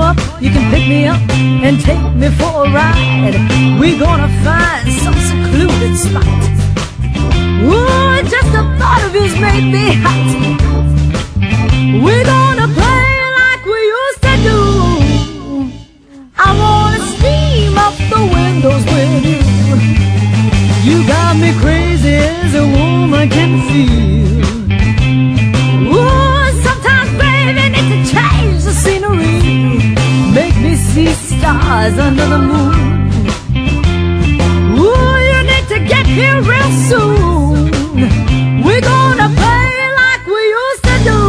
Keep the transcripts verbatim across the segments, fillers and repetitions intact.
up, you can pick me up and take me for a ride. We're gonna find some secluded spot. Ooh, just the thought of you's made me hot. We're gonna play like we used to do. I wanna steam up the windows with you. You got me crazy as a woman can feel. Ooh, sometimes baby need to change the scenery. Make me see stars under the moon. Ooh, you need to get here real soon. We're gonna play like we used to do.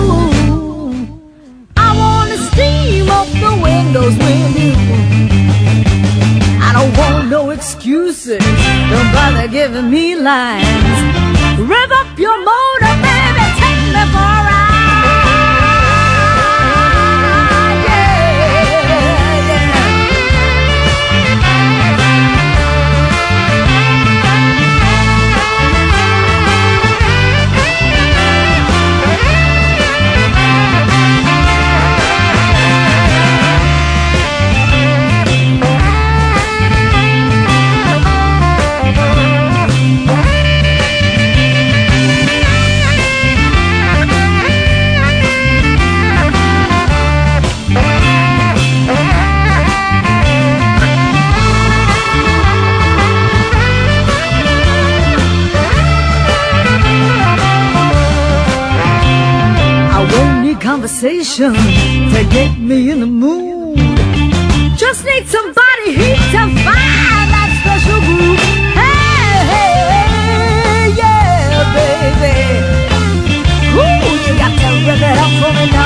I wanna steam up the windows with you. I don't want no excuses, don't bother giving me lines. Rev up your motor, baby, take me for a ride. Conversation to get me in the mood. Just need somebody heat to find that special groove. Hey, hey, yeah, baby. Ooh, you got to rev it up for me now.